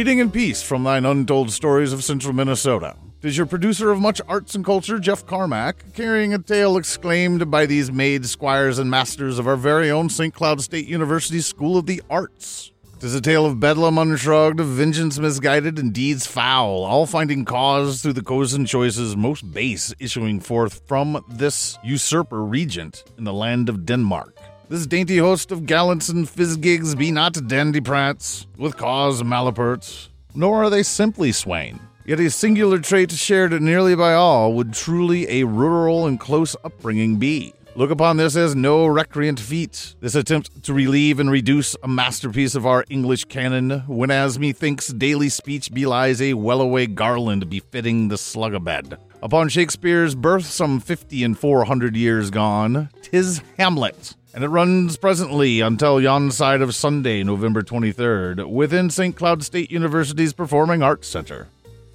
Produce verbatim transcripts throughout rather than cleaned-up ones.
Greeting and peace from thine untold stories of central Minnesota. 'Tis your producer of much arts and culture, Jeff Carmack, carrying a tale exclaimed by these maids, squires, and masters of our very own Saint Cloud State University School of the Arts. 'Tis a tale of bedlam unshrugged, of vengeance misguided, and deeds foul, all finding cause through the cozen choices most base issuing forth from this usurper regent in the land of Denmark. This dainty host of gallants and fizzgigs be not dandyprats, with cause malaperts, nor are they simply swain. Yet a singular trait shared nearly by all would truly a rural and close upbringing be. Look upon this as no recreant feat, this attempt to relieve and reduce a masterpiece of our English canon, when as methinks daily speech belies a well-away garland befitting the slug-a-bed. Upon Shakespeare's birth some fifty and four hundred years gone, 'tis Hamlet, and it runs presently until yon side of Sunday, November twenty-third, within Saint Cloud State University's Performing Arts Center.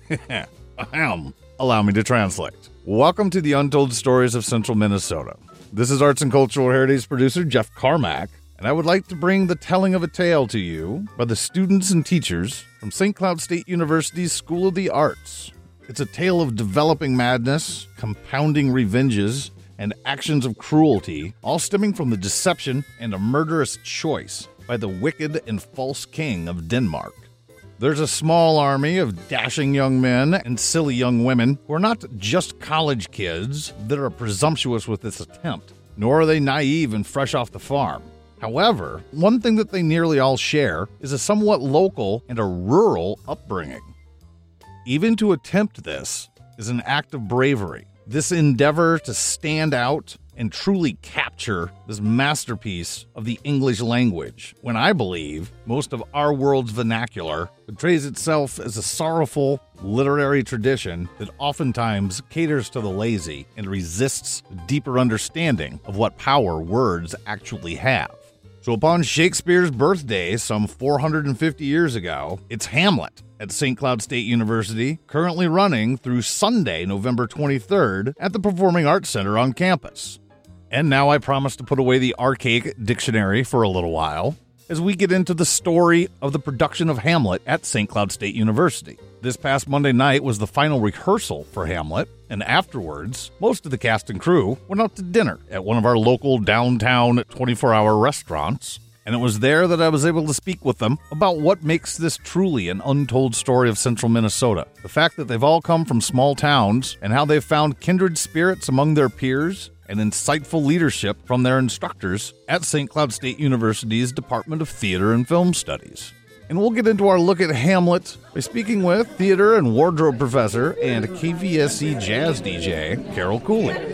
Ahem. Allow me to translate. Welcome to the Untold Stories of Central Minnesota. This is Arts and Cultural Heritage producer Jeff Carmack, and I would like to bring the telling of a tale to you by the students and teachers from Saint Cloud State University's School of the Arts. It's a tale of developing madness, compounding revenges, and actions of cruelty, all stemming from the deception and a murderous choice by the wicked and false king of Denmark. There's a small army of dashing young men and silly young women who are not just college kids that are presumptuous with this attempt, nor are they naive and fresh off the farm. However, one thing that they nearly all share is a somewhat local and a rural upbringing. Even to attempt this is an act of bravery. This endeavor to stand out and truly capture this masterpiece of the English language, when I believe most of our world's vernacular portrays itself as a sorrowful literary tradition that oftentimes caters to the lazy and resists deeper understanding of what power words actually have. So upon Shakespeare's birthday some four hundred fifty years ago, it's Hamlet at Saint Cloud State University, currently running through Sunday, November twenty-third, at the Performing Arts Center on campus. And now I promise to put away the archaic dictionary for a little while, as we get into the story of the production of Hamlet at Saint Cloud State University. This past Monday night was the final rehearsal for Hamlet, and afterwards, most of the cast and crew went out to dinner at one of our local downtown twenty-four hour restaurants, and it was there that I was able to speak with them about what makes this truly an untold story of central Minnesota. The fact that they've all come from small towns, and how they've found kindred spirits among their peers, and insightful leadership from their instructors at Saint Cloud State University's Department of Theater and Film Studies. And we'll get into our look at Hamlet by speaking with theater and wardrobe professor and K V S C jazz D J, Carol Cooley.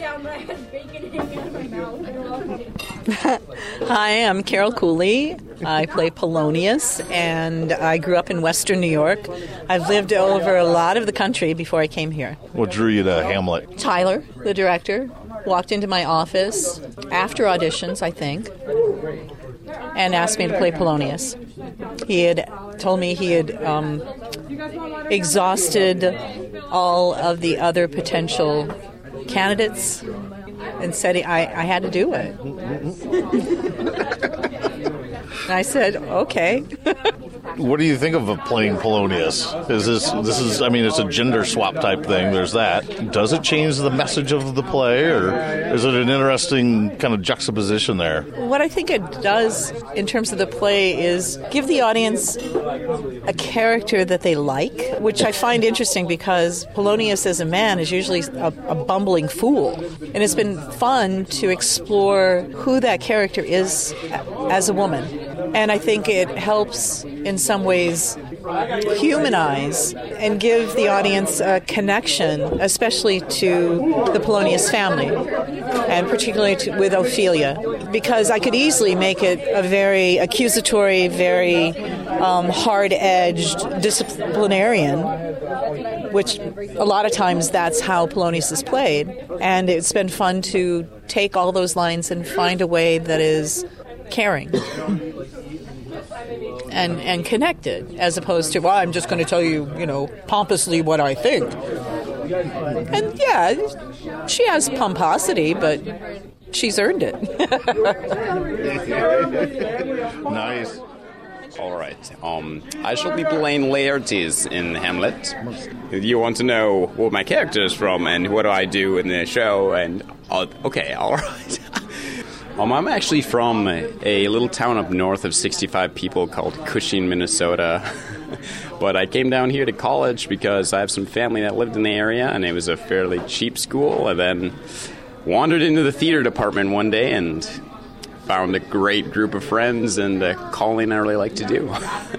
Hi, I'm Carol Cooley. I play Polonius, and I grew up in Western New York. I've lived over a lot of the country before I came here. What drew you to Hamlet? Tyler, the director, walked into my office after auditions, I think, and asked me to play Polonius. He had told me he had um, exhausted all of the other potential candidates and said I, I had to do it. And I said, okay. What do you think of playing Polonius? Is this this is I mean it's a gender swap type thing. There's that. Does it change the message of the play, or is it an interesting kind of juxtaposition there? What I think it does in terms of the play is give the audience a character that they like, which I find interesting because Polonius as a man is usually a, a bumbling fool, and it's been fun to explore who that character is as a woman. And I think it helps in some ways humanize and give the audience a connection, especially to the Polonius family, and particularly to, with Ophelia, because I could easily make it a very accusatory, very um, hard-edged disciplinarian, which a lot of times that's how Polonius is played. And it's been fun to take all those lines and find a way that is caring and and connected, as opposed to, well, I'm just going to tell you, you know, pompously what I think. And yeah, she has pomposity, but she's earned it. Nice. All right. Um, I shall be playing Laertes in Hamlet. You want to know what my character is from and what do I do in the show? And uh, okay, all right. um, I'm actually from a little town up north of sixty-five people called Cushing, Minnesota. But I came down here to college because I have some family that lived in the area, and it was a fairly cheap school. I then wandered into the theater department one day and found a great group of friends and a calling I really like to do.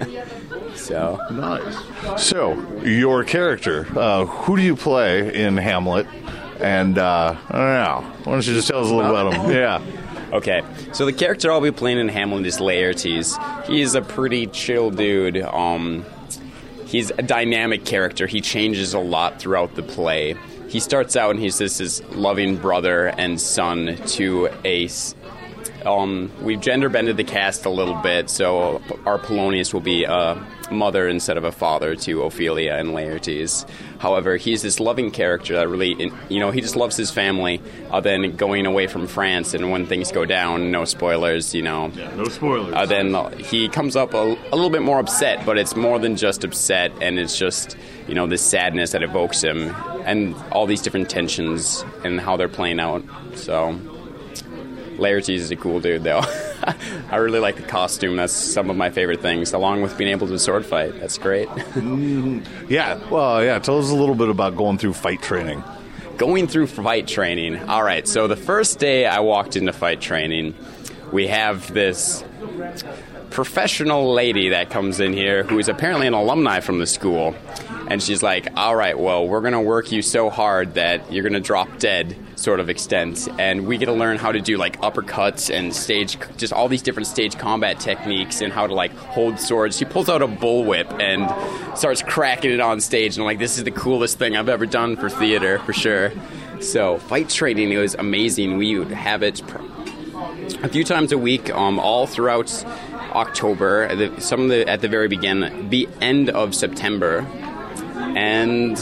So nice. So, your character, uh, who do you play in Hamlet? And, uh, I don't know. Why don't you just tell us a little about him? Yeah. Okay, so the character I'll be playing in Hamlet is Laertes. He's a pretty chill dude. Um, he's a dynamic character. He changes a lot throughout the play. He starts out and he's this his loving brother and son to a... Um, we've gender bended the cast a little bit, so our Polonius will be a mother instead of a father to Ophelia and Laertes. However, he's this loving character that really, you know, he just loves his family. Uh, then going away from France, and when things go down, no spoilers, you know. Yeah, no spoilers. Uh, then uh, he comes up a, a little bit more upset, but it's more than just upset, and it's just, you know, this sadness that evokes him, and all these different tensions and how they're playing out. So Laertes is a cool dude, though. I really like the costume. That's some of my favorite things, along with being able to sword fight. That's great. Yeah, well, yeah, tell us a little bit about going through fight training. Going through fight training. All right, so the first day I walked into fight training, we have this professional lady that comes in here who is apparently an alumni from the school. And she's like, all right, well, we're going to work you so hard that you're going to drop dead sort of extent. And we get to learn how to do, like, uppercuts and stage, just all these different stage combat techniques and how to, like, hold swords. She pulls out a bullwhip and starts cracking it on stage. And I'm like, this is the coolest thing I've ever done for theater, for sure. So fight training, it was amazing. We would have it pr- a few times a week, um, all throughout October, the, some of the at the very beginning, the end of September. And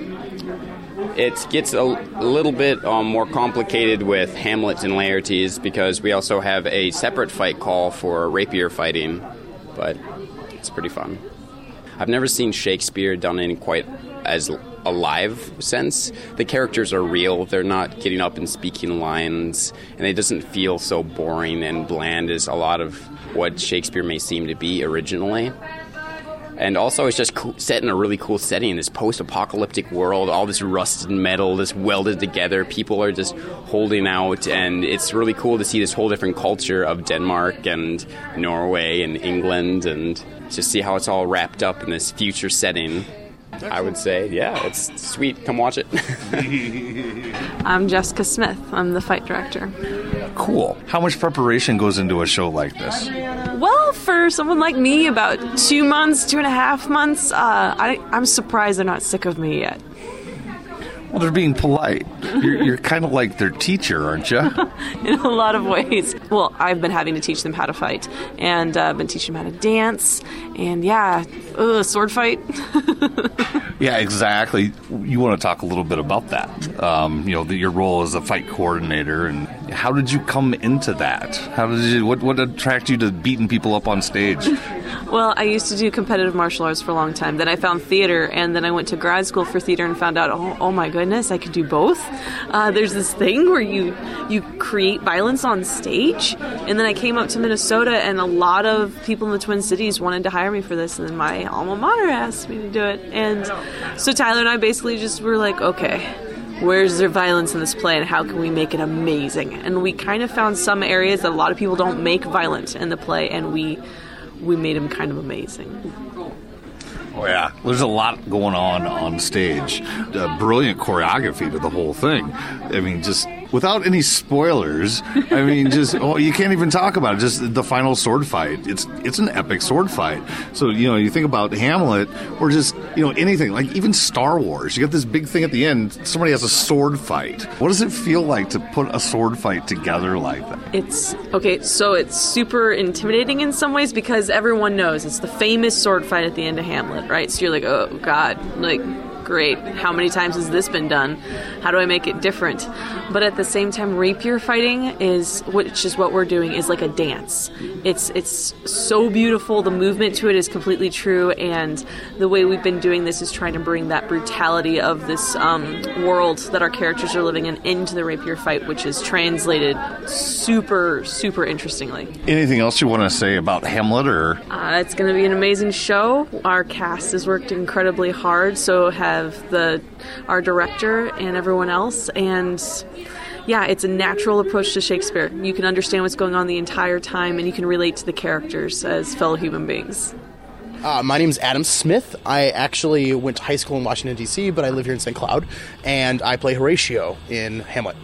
it gets a little bit um, more complicated with Hamlet and Laertes because we also have a separate fight call for rapier fighting, but it's pretty fun. I've never seen Shakespeare done in quite as a live sense. The characters are real. They're not getting up and speaking lines, and it doesn't feel so boring and bland as a lot of what Shakespeare may seem to be originally. And also, it's just cool, set in a really cool setting, this post-apocalyptic world, all this rusted metal, this welded together. People are just holding out, and it's really cool to see this whole different culture of Denmark and Norway and England, and just see how it's all wrapped up in this future setting. I would say, yeah, it's sweet. Come watch it. I'm Jessica Smith. I'm the fight director. Cool. How much preparation goes into a show like this? Well, for someone like me, about two months, two and a half months, uh, I, I'm surprised they're not sick of me yet. Well, they're being polite. You're, you're kind of like their teacher, aren't you? In a lot of ways. Well, I've been having to teach them how to fight, and I've uh, been teaching them how to dance, and yeah, ugh, sword fight. Yeah, exactly. You want to talk a little bit about that. Um, you know, the, your role as a fight coordinator, and how did you come into that? How did you? What what attracted you to beating people up on stage? Well, I used to do competitive martial arts for a long time. Then I found theater, and then I went to grad school for theater and found out, oh, oh my goodness, I could do both. Uh, there's this thing where you you create violence on stage, and then I came up to Minnesota, and a lot of people in the Twin Cities wanted to hire me for this, and then my alma mater asked me to do it. And so Tyler and I basically just were like, okay, where's there violence in this play, and how can we make it amazing? And we kind of found some areas that a lot of people don't make violent in the play, and we we made them kind of amazing. Oh, yeah. There's a lot going on on stage. Uh, brilliant choreography to the whole thing. I mean, just without any spoilers, I mean, just, oh, you can't even talk about it. Just the final sword fight. It's it's an epic sword fight. So, you know, you think about Hamlet or just, you know, anything, like even Star Wars. You got this big thing at the end. Somebody has a sword fight. What does it feel like to put a sword fight together like that? It's, okay, so it's super intimidating in some ways because everyone knows it's the famous sword fight at the end of Hamlet, right? So you're like, oh, God, like, great. How many times has this been done? How do I make it different? But at the same time, rapier fighting is, which is what we're doing, is like a dance. It's it's so beautiful. The movement to it is completely true, and the way we've been doing this is trying to bring that brutality of this um, world that our characters are living in into the rapier fight, which is translated super, super interestingly. Anything else you want to say about Hamlet? Or uh, it's going to be an amazing show. Our cast has worked incredibly hard, so have the our director and everyone else, and yeah, it's a natural approach to Shakespeare. You can understand what's going on the entire time, and you can relate to the characters as fellow human beings. Uh, my name's Adam Smith. I actually went to high school in Washington, D C, but I live here in Saint Cloud, and I play Horatio in Hamlet.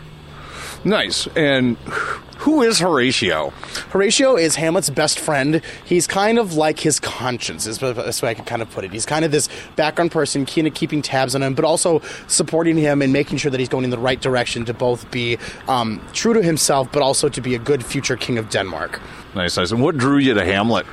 Nice. And who is Horatio? Horatio is Hamlet's best friend. He's kind of like his conscience, is the best way I can kind of put it. He's kind of this background person, kind of keeping tabs on him, but also supporting him and making sure that he's going in the right direction to both be um, true to himself, but also to be a good future king of Denmark. Nice, nice. And what drew you to Hamlet?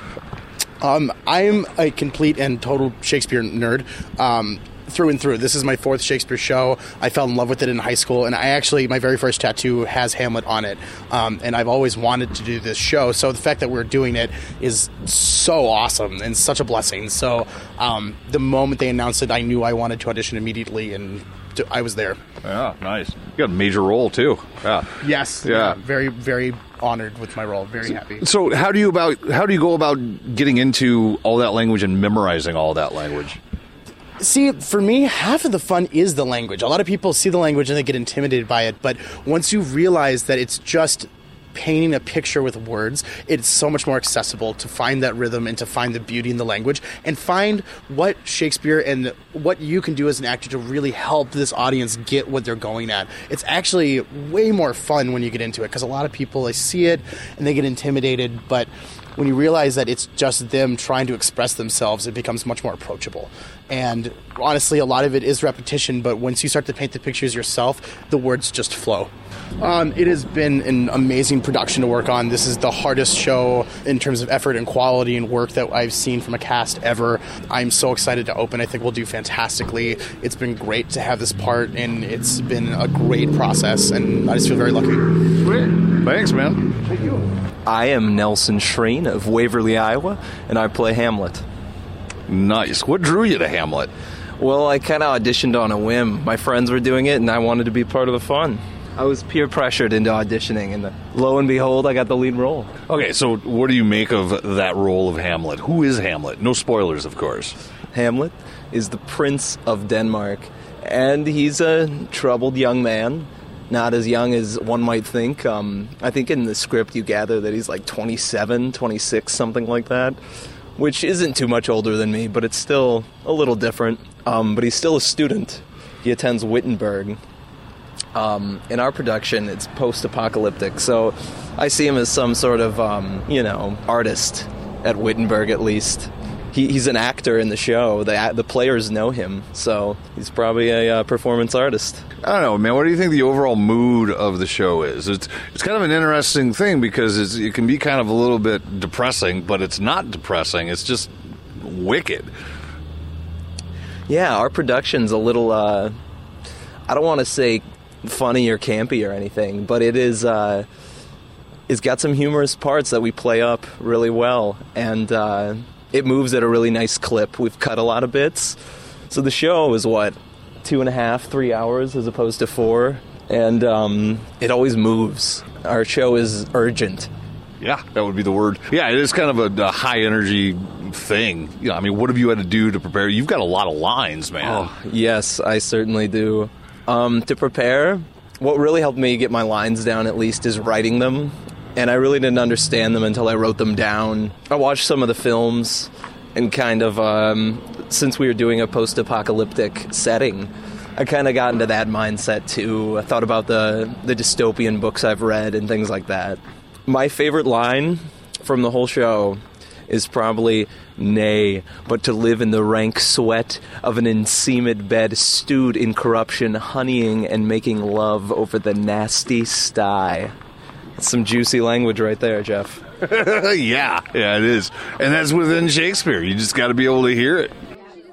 Um, I'm a complete and total Shakespeare nerd. Um, through and through. This is my fourth Shakespeare show. I fell in love with it in high school, and I actually, my very first tattoo has Hamlet on it, um, and I've always wanted to do this show, so the fact that we're doing it is so awesome and such a blessing. So um, the moment they announced it, I knew I wanted to audition immediately, and I was there. Yeah, nice. You got a major role, too. Yeah. Yes. Yeah. yeah very, very honored with my role. Very happy. So how do you about how do you go about getting into all that language and memorizing all that language? See, for me, half of the fun is the language. A lot of people see the language and they get intimidated by it, but once you realize that it's just painting a picture with words, it's so much more accessible to find that rhythm and to find the beauty in the language and find what Shakespeare and what you can do as an actor to really help this audience get what they're going at. It's actually way more fun when you get into it, because a lot of people, they see it and they get intimidated, but when you realize that it's just them trying to express themselves, it becomes much more approachable. And honestly, a lot of it is repetition, but once you start to paint the pictures yourself, the words just flow. Um, it has been an amazing production to work on. This is the hardest show in terms of effort and quality and work that I've seen from a cast ever. I'm so excited to open. I think we'll do fantastically. It's been great to have this part, and it's been a great process, and I just feel very lucky. Great. Thanks, man. Thank you. I am Nelson Shreen of Waverly, Iowa, and I play Hamlet. Nice. What drew you to Hamlet? Well, I kind of auditioned on a whim. My friends were doing it, and I wanted to be part of the fun. I was peer pressured into auditioning, and lo and behold, I got the lead role. Okay, so what do you make of that role of Hamlet? Who is Hamlet? No spoilers, of course. Hamlet is the Prince of Denmark, and he's a troubled young man. Not as young as one might think. Um, I think in the script you gather that he's like twenty-seven, twenty-six, something like that, which isn't too much older than me, but it's still a little different. Um, but he's still a student. He attends Wittenberg. Um, in our production, it's post-apocalyptic, so I see him as some sort of, um, you know, artist at Wittenberg, at least. He, he's an actor in the show. The, the players know him, so he's probably a uh, performance artist. I don't know, man. What do you think the overall mood of the show is? It's it's kind of an interesting thing because it's, it can be kind of a little bit depressing, but it's not depressing. It's just wicked. Yeah, our production's a little, uh, I don't want to say funny or campy or anything, but it is, uh, it's got some humorous parts that we play up really well, and uh, it moves at a really nice clip. We've cut a lot of bits, so the show is what, two and a half, three hours as opposed to four, and um, it always moves. Our show is urgent. Yeah, that would be the word. Yeah, it is kind of a, a high energy thing. You know, I mean, what have you had to do to prepare? You've got a lot of lines, man. Oh, yes, I certainly do. Um, to prepare, what really helped me get my lines down, at least, is writing them. And I really didn't understand them until I wrote them down. I watched some of the films and kind of, um, since we were doing a post-apocalyptic setting, I kind of got into that mindset, too. I thought about the, the dystopian books I've read and things like that. My favorite line from the whole show is probably, "Nay, but to live in the rank sweat of an enseamed bed, stewed in corruption, honeying and making love over the nasty sty." That's some juicy language right there, Jeff. yeah, yeah, it is. And that's within Shakespeare. You just got to be able to hear it.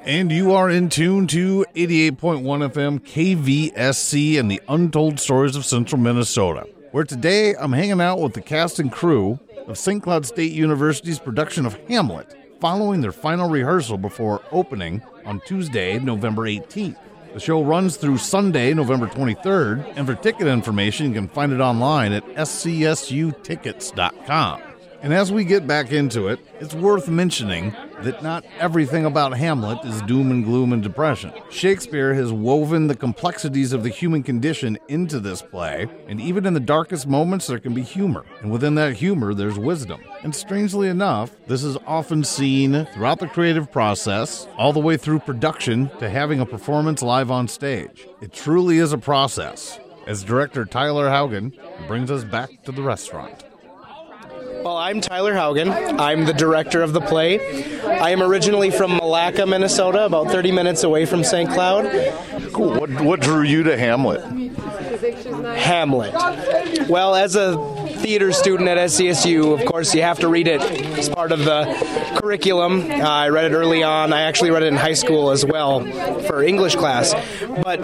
And you are in tune to eighty-eight point one F M K V S C and the Untold Stories of Central Minnesota, where today I'm hanging out with the cast and crew of Saint Cloud State University's production of Hamlet, following their final rehearsal before opening on Tuesday, November eighteenth. The show runs through Sunday, November twenty-third, and for ticket information, you can find it online at s c s u tickets dot com. And as we get back into it, it's worth mentioning that not everything about Hamlet is doom and gloom and depression. Shakespeare has woven the complexities of the human condition into this play, and even in the darkest moments there can be humor. And within that humor, there's wisdom. And strangely enough, this is often seen throughout the creative process, all the way through production to having a performance live on stage. It truly is a process, as director Tyler Haugen brings us back to the restaurant. Well, I'm Tyler Haugen. I'm the director of the play. I am originally from Malacca, Minnesota, about thirty minutes away from Saint Cloud. Cool. What, what drew you to Hamlet? Hamlet. Well, as a theater student at S C S U, of course, you have to read it as part of the curriculum. Uh, I read it early on. I actually read it in high school as well for English class. But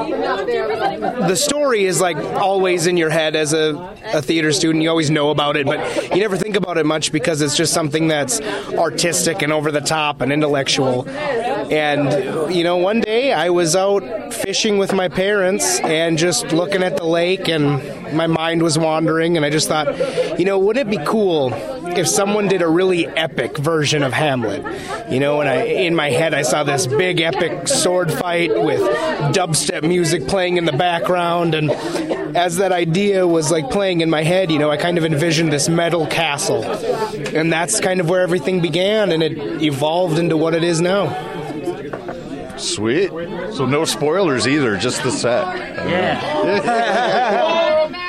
the story is like always in your head as a, a theater student. You always know about it, but you never think about it much because it's just something that's artistic and over the top and intellectual. And, you know, one day I was out fishing with my parents and just looking at the lake, and my mind was wandering, and I just thought, you know, wouldn't it be cool if someone did a really epic version of Hamlet? You know, and I, in my head I saw this big epic sword fight with dubstep music playing in the background, and as that idea was like playing in my head, you know, I kind of envisioned this metal castle, and that's kind of where everything began, and it evolved into what it is now. Sweet. So no spoilers either, just the set. Yeah.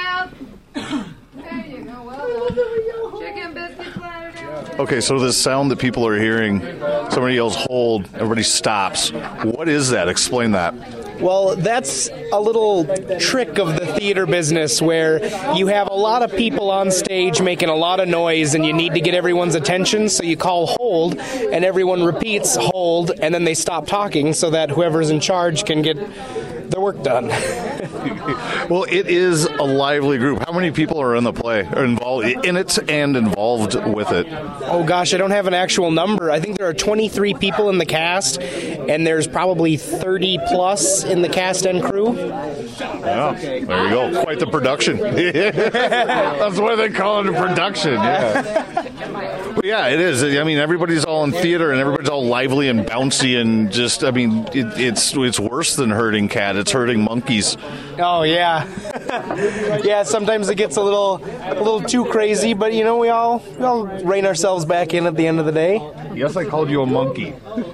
Okay, so this sound that people are hearing, somebody yells hold, everybody stops. What is that? Explain that. Well, that's a little trick of the theater business where you have a lot of people on stage making a lot of noise and you need to get everyone's attention, so you call hold and everyone repeats hold and then they stop talking so that whoever's in charge can get the work done. Well, it is a lively group. How many people are in the play, are involved in it and involved with it? Oh gosh, I don't have an actual number. I think there are twenty-three people in the cast, and there's probably thirty plus in the cast and crew. Yeah, there you go. Quite the production. That's why they call it a production. Yeah. But yeah, it is. I mean, everybody's all in theater, and everybody's all lively and bouncy, and just, I mean, it, it's it's worse than herding cat. It's herding monkeys. Oh yeah, yeah. Sometimes it gets a little, a little too crazy, but you know, we all, we all rein ourselves back in at the end of the day. Yes, I called you a monkey.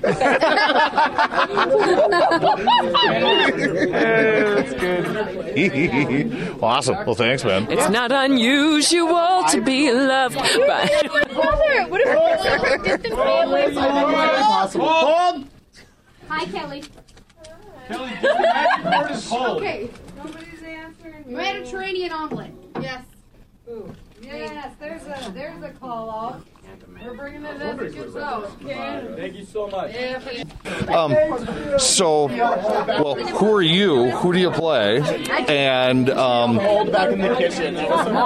That's good. Awesome. Well, thanks, man. It's not unusual to be loved by... What if we're distant families? Hold! Hi, Kelly. Kelly, the magic word is hold. Okay. Nobody's answering. Mediterranean omelet. Yes. Ooh. Yes, there's a there's a call out. We're bringing it as it gets out. Okay. Thank you so much. Um, so, well, who are you? Who do you play? And um, Back in the kitchen.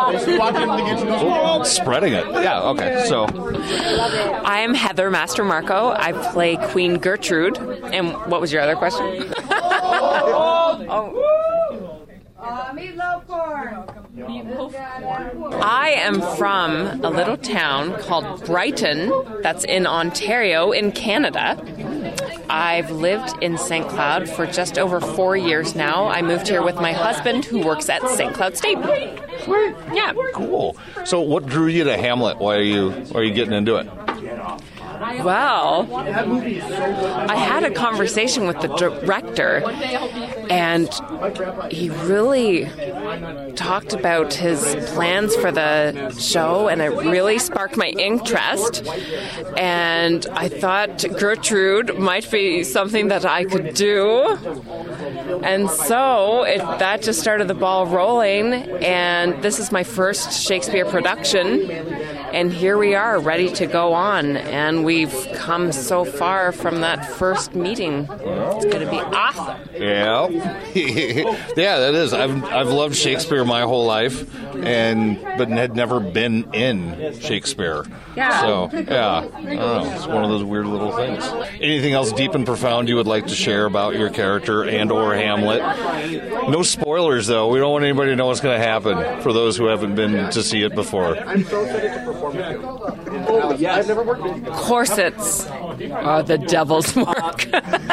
spreading it. Yeah. Okay. So, I am Heather Master Marco. I play Queen Gertrude. And what was your other question? oh. Uh, meatloaf corn. I am from a little town called Brighton that's in Ontario in Canada. I've lived in Saint Cloud for just over four years now. I moved here with my husband who works at Saint Cloud State. Yeah. cool. So, what drew you to Hamlet? Why are you why are you getting into it? Well, I had a conversation with the director, and he really talked about his plans for the show, and it really sparked my interest. And I thought Gertrude might be something that I could do. And so it, that just started the ball rolling, and this is my first Shakespeare production. and here we are, ready to go on. And we've come so far from that first meeting. It's going to be awesome. Yeah, yeah, that is. I've I've loved Shakespeare my whole life, and but had never been in Shakespeare. Yeah. So yeah, I don't know. It's one of those weird little things. Anything else deep and profound you would like to share about your character and or Hamlet? No spoilers though. We don't want anybody to know what's going to happen for those who haven't been to see it before. I'm so excited to perform with you. Oh, yes. I've never worked with you. Corsets are the devil's work.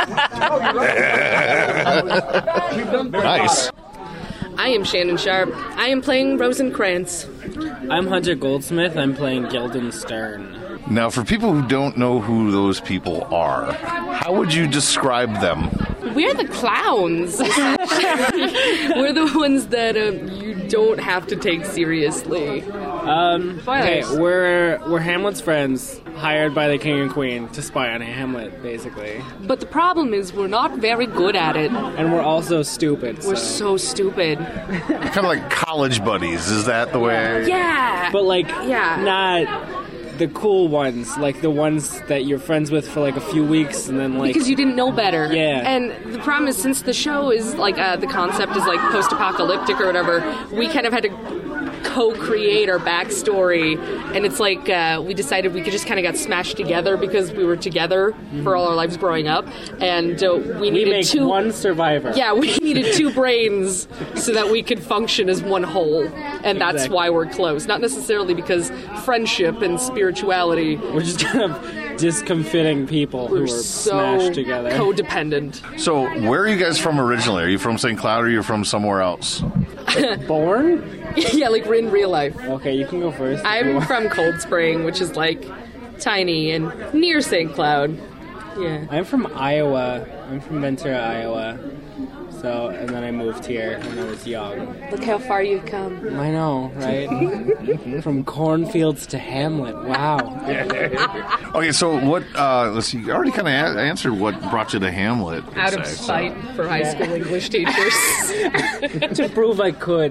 Nice. I am Shannon Sharp. I am playing Rosencrantz. I'm Hunter Goldsmith. I'm playing Guildenstern. Now, for people who don't know who those people are, how would you describe them? We're the clowns. We're the ones that um, you don't have to take seriously. Um, okay, we're we're Hamlet's friends, hired by the king and queen to spy on Hamlet, basically. But the problem is we're not very good at it. And we're also stupid. We're so, so stupid. Kind of like college buddies, is that the way? Yeah. But like, yeah. not the cool ones, like the ones that you're friends with for like a few weeks and then like... Because you didn't know better. Yeah. And the problem is, since the show is like, uh, the concept is like post-apocalyptic or whatever, we kind of had to co-create our backstory, and it's like uh, we decided we could just kind of got smashed together because we were together mm-hmm. for all our lives growing up, and uh, we needed we make two one survivor. Yeah, we needed two brains so that we could function as one whole, and that's exactly. why we're close. Not necessarily because friendship and spirituality. We're just kind of discomfiting people we're who are so smashed together. Codependent. So, where are you guys from originally? Are you from Saint Cloud or are you from somewhere else? Like born? Yeah, like in real life. Okay, you can go first. I'm from Cold Spring, which is like tiny and near Saint Cloud. Yeah. I'm from Iowa. I'm from Ventura, Iowa. So, and then I moved here when I was young. Look how far you've come. I know, right? From cornfields to Hamlet. Wow. Okay, so what, uh, let's see, you already kind of a- answered what brought you to Hamlet. Out of say, spite so. for high school English teachers. To prove I could.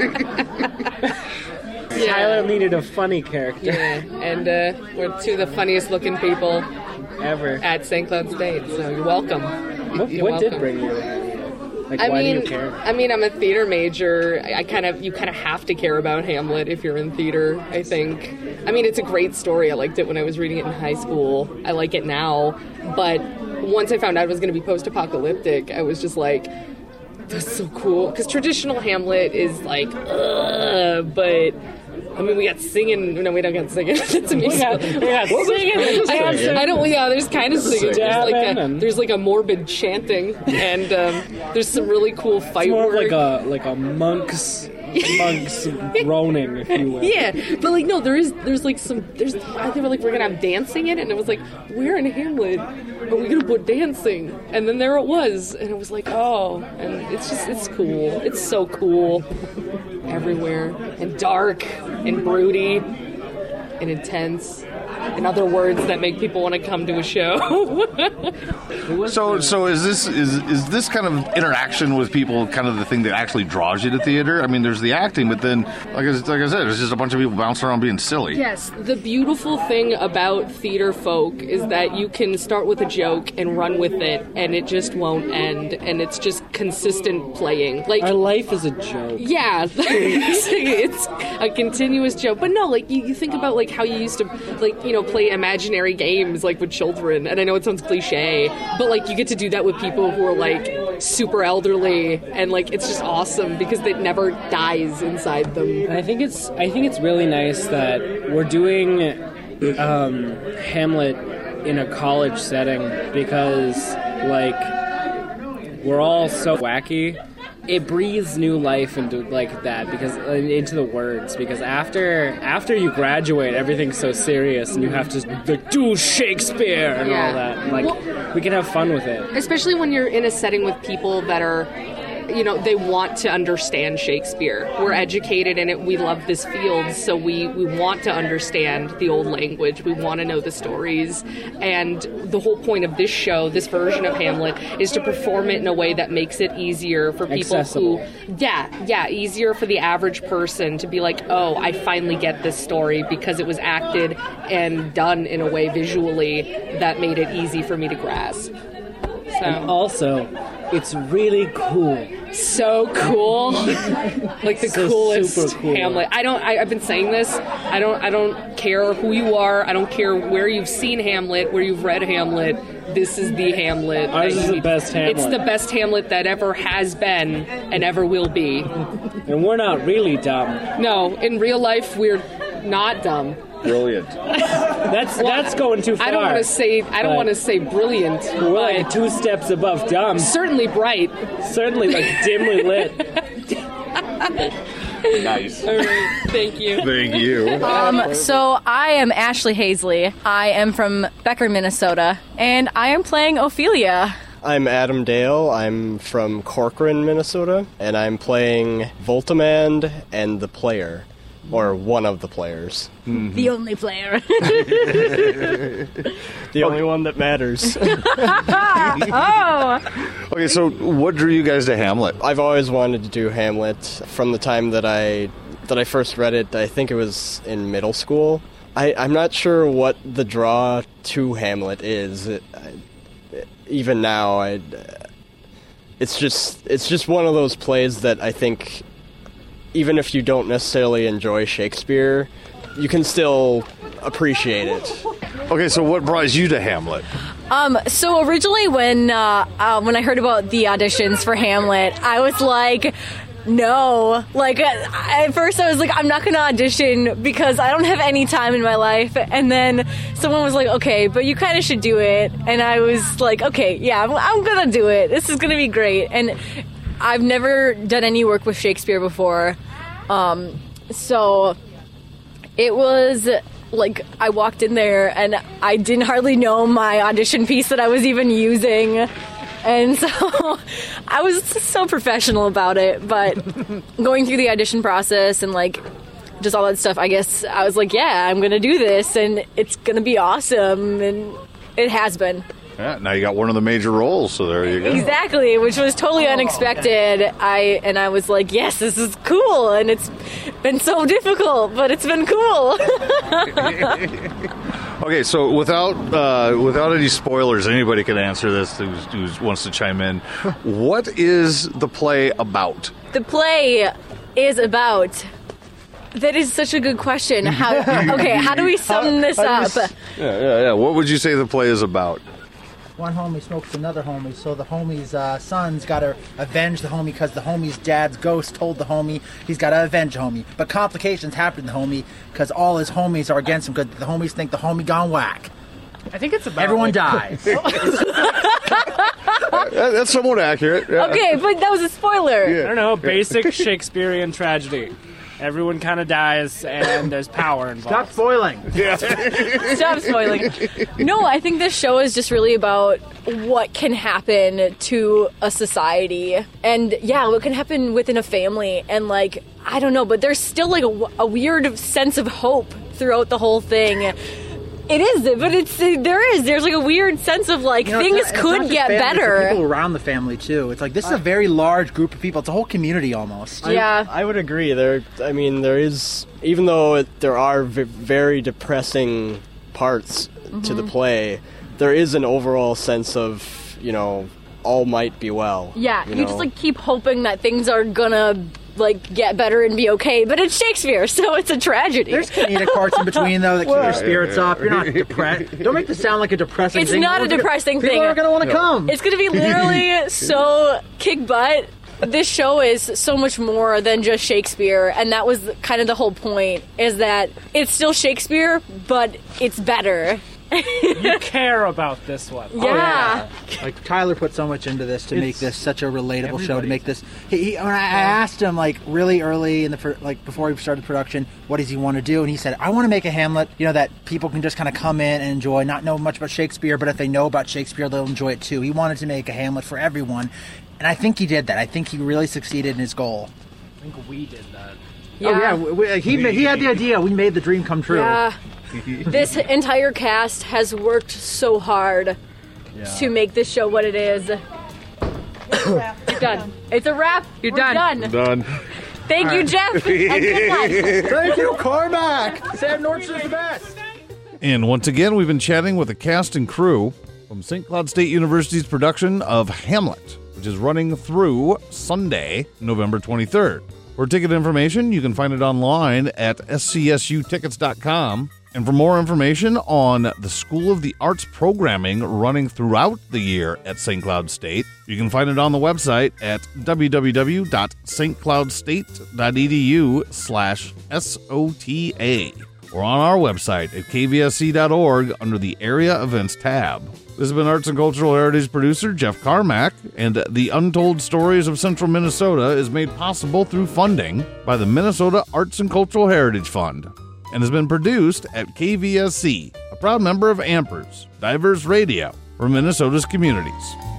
Yeah. Tyler needed a funny character. Yeah, and uh, we're two of the funniest looking people ever at Saint Cloud State, so you're welcome. What, you're what welcome. did bring you to Like, I why mean, do you care? I mean, I'm a theater major. I, I kind of, you kind of have to care about Hamlet if you're in theater, I think. I mean, it's a great story. I liked it when I was reading it in high school. I like it now. But once I found out it was going to be post-apocalyptic, I was just like, that's so cool. Because traditional Hamlet is like, ugh, but... I mean, we got singing. No, we don't got singing. That's a we got, we got singing. I, I don't. Yeah, there's kind of singing. There's like, a, and... there's like a morbid chanting, and um, there's some really cool fight it's more work. like a like a monk's monk's groaning, if you will. Yeah, but like no, there is there's like some there's. I think we're like we're gonna have dancing in it, and it was like, where in Hamlet are we gonna put dancing? And then there it was, and it was like, oh, and it's just it's cool. It's so cool. Everywhere, and dark, and broody, and intense, and other words that make people want to come to a show. so, so is this is is this kind of interaction with people kind of the thing that actually draws you to theater? I mean, there's the acting, but then, like I, like I said, there's just a bunch of people bouncing around being silly. Yes, the beautiful thing about theater folk is that you can start with a joke and run with it, and it just won't end, and it's just consistent playing. Like our life is a joke. Yeah, it's a continuous joke. But no, like you, you think about like how you used to like you know play imaginary games like with children, and I know it sounds cliche, but like you get to do that with people who are like super elderly, and like it's just awesome because it never dies inside them. And I think it's I think it's really nice that we're doing um, Hamlet in a college setting because like we're all so wacky. It breathes new life into like that because uh, into the words because after after you graduate everything's so serious and you have to like, do Shakespeare and yeah. all that like well, we can have fun with it, especially when you're in a setting with people that are you know, they want to understand Shakespeare. We're educated in it. We love this field, so we, we want to understand the old language. We want to know the stories. And the whole point of this show, this version of Hamlet, is to perform it in a way that makes it easier for people Accessible. who, yeah, yeah, easier for the average person to be like, oh, I finally get this story because it was acted and done in a way visually that made it easy for me to grasp. So. And also, it's really cool. So cool. Like the So coolest super cool. Hamlet. I don't I, I've been saying this. I don't I don't care who you are. I don't care where you've seen Hamlet, where you've read Hamlet. This is the Hamlet. Ours that is you the need- best Hamlet. It's the best Hamlet that ever has been and ever will be. And we're not really dumb. No, in real life we're not dumb. Brilliant. That's that's going too far. I don't want to say I don't But- want to say brilliant. We're like two steps above dumb. Certainly bright. Certainly like dimly lit. Nice. All right, thank you. Thank you. Um, so I am Ashley Hazley. I am from Becker, Minnesota, and I am playing Ophelia. I'm Adam Dale. I'm from Corcoran, Minnesota, and I'm playing Voltimand and the player, or one of the players. Mm-hmm. The only player. The only one that matters. Oh! Okay, so what drew you guys to Hamlet? I've always wanted to do Hamlet from the time that I that I first read it. I think it was in middle school. I, I'm not sure what the draw to Hamlet is. It, I, even now, I, it's just it's just one of those plays that I think, even if you don't necessarily enjoy Shakespeare, you can still appreciate it. Okay, so what brought you to Hamlet? Um, so originally when uh, uh, when I heard about the auditions for Hamlet, I was like, no. Like, at first I was like, I'm not going to audition because I don't have any time in my life. And then someone was like, okay, but you kind of should do it. And I was like, okay, yeah, I'm, I'm going to do it. This is going to be great. And I've never done any work with Shakespeare before. Um, so it was like I walked in there and I didn't hardly know my audition piece that I was even using. And so I was so professional about it, but going through the audition process and like just all that stuff, I guess I was like, yeah, I'm going to do this and it's going to be awesome. And it has been. Yeah, now you got one of the major roles, so there you go. Exactly, which was totally unexpected. I and I was like, yes, this is cool, and it's been so difficult, but it's been cool. Okay, so without uh, without any spoilers, anybody can answer this who wants to chime in. What is the play about? The play is about. That is such a good question. How okay? How do we sum this up? Yeah, yeah, yeah. What would you say the play is about? One homie smokes another homie, so the homie's uh, son's got to avenge the homie because the homie's dad's ghost told the homie he's got to avenge the homie. But complications happen to the homie because all his homies are against him because the homies think the homie gone whack. I think it's about everyone like, dies. That's somewhat accurate. Yeah. Okay, but that was a spoiler. I don't know, basic Shakespearean tragedy. Everyone kind of dies, and there's power involved. Stop spoiling. Stop spoiling. No, I think this show is just really about what can happen to a society. And yeah, what can happen within a family. And like, I don't know, but there's still like a, a weird sense of hope throughout the whole thing. It is, but it's there is. There's like a weird sense of like You know, things it's not- it's could not just get family, it's the better. people around the family too. It's like this is a very large group of people. It's a whole community almost. Yeah. I, I would agree. There, I mean, there is, even though it, there are v- very depressing parts to the Mhm. play, there is an overall sense of, you know, all might be well. Yeah, you you, know? just like keep hoping that things are gonna like get better and be okay, but it's Shakespeare, so it's a tragedy. There's comedic parts in between though that keep Well, your spirits yeah, yeah. up. You're not depressed. Don't make this sound like a depressing It's thing. not a People are depressing gonna- thing. People are gonna want to come. It's gonna be literally so kick butt. This show is so much more than just Shakespeare, and that was kind of the whole point, is that it's still Shakespeare, but it's better. you care about this one. Yeah. Like Tyler put so much into this to It's- make this such a relatable everybody- show. To make this, he, he when I asked him like really early in the fir- like before he started production, what does he want to do? And he said, I want to make a Hamlet, you know, that people can just kind of come in and enjoy, not know much about Shakespeare, but if they know about Shakespeare, they'll enjoy it too. He wanted to make a Hamlet for everyone, and I think he did that. I think he really succeeded in his goal. I think we did that. Oh yeah, we, we- he he had the idea. We made the dream come true. Yeah. This entire cast has worked so hard to make this show what it is. You're done. It's a wrap. You're done. done. Done. Thank you, Jeff. And good luck. Thank you, Cormac. Sam Nordstrom's the best. And once again, we've been chatting with the cast and crew from Saint Cloud State University's production of Hamlet, which is running through Sunday, November twenty-third. For ticket information, you can find it online at s c s u tickets dot com. And for more information on the School of the Arts programming running throughout the year at Saint Cloud State, you can find it on the website at w w w dot s t cloud state dot e d u slash S O T A or on our website at k v s c dot org under the Area Events tab. This has been Arts and Cultural Heritage producer Jeff Carmack, and The Untold Stories of Central Minnesota is made possible through funding by the Minnesota Arts and Cultural Heritage Fund, and has been produced at K V S C, a proud member of Ampers, diverse radio for Minnesota's communities.